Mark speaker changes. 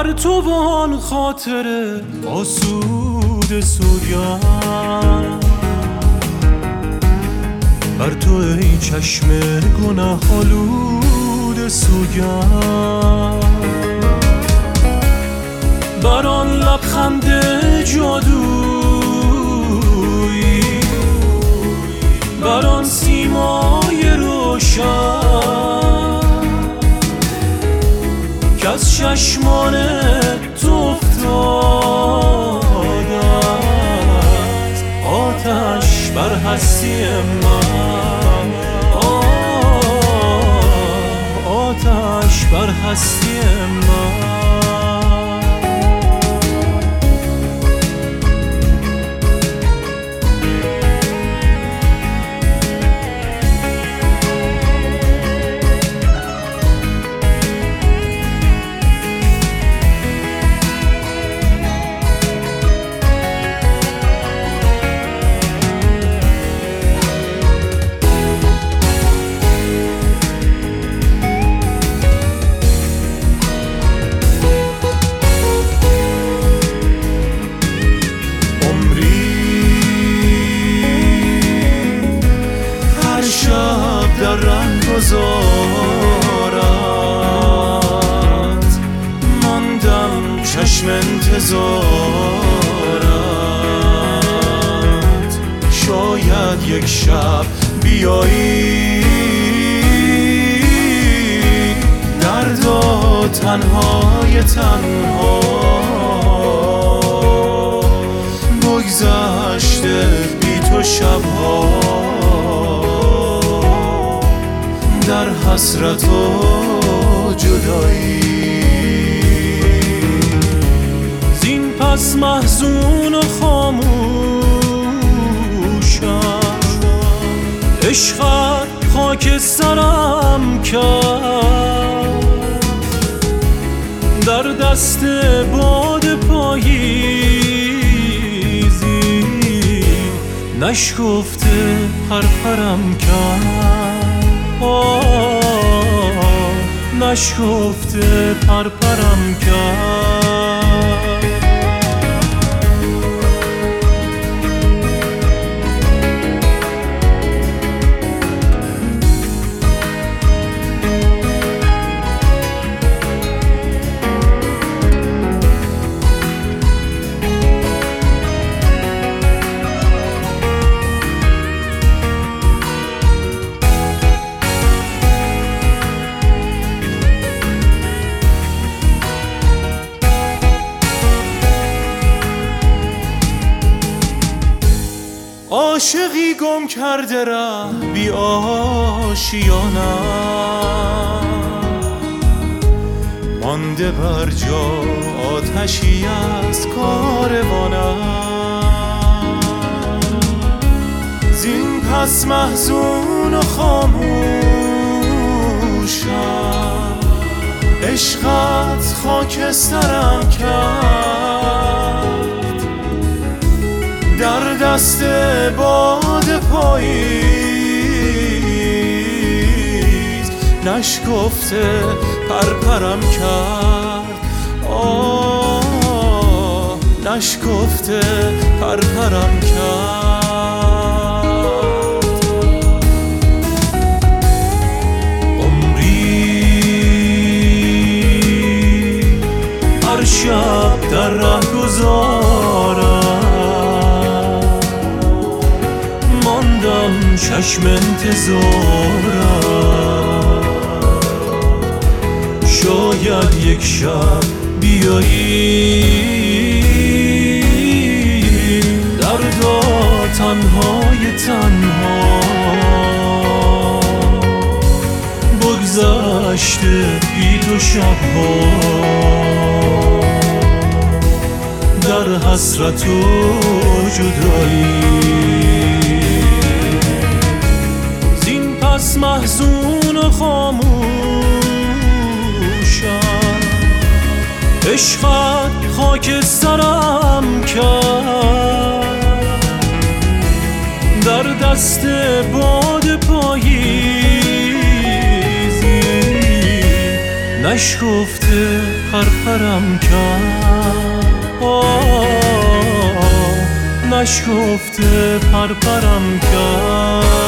Speaker 1: بر تو با آن خاطر آسود سوگند، بر تو ای چشم گناه آلود سوگند، بر آن لبخند جادویی، بر آن سیمای روشن که از چشمان تو افتاده است آتش بر هستی من، آتش بر هستی من. در رنگ گذارت ماندم چشم انتظارت، شاید یک شب بیایی دردا تنهای تنها بگذشته بی تو شبها در حسرت و جدایی. زین پس محزون و خاموشم، عشقت خاک سرم کرد، در دست باد پاییزی نشکفته پرپرم کرد، نشکفته پرپرم کرد. عاشقی گم کرده ره بی آشیانه، مانده بر جا آتشی از کاروانه. زین پس محزون و خاموشم، عشقت خاکسترم کرد، در دست باد پاییز نشکفته پرپرم کرد، نشکفته پرپرم کرد. عمری هر شب در ره گذارم، چشم انتظارم، شاید یک شب بیایی دردا تنهای تنها بگذشته بی تو شبها در حسرت و جدایی. پس محزون و خاموشم، عشقت خاک سرم کرد، در دست باد پاییزی نشکفته پرپرم کرد، نشکفته پرپرم کرد.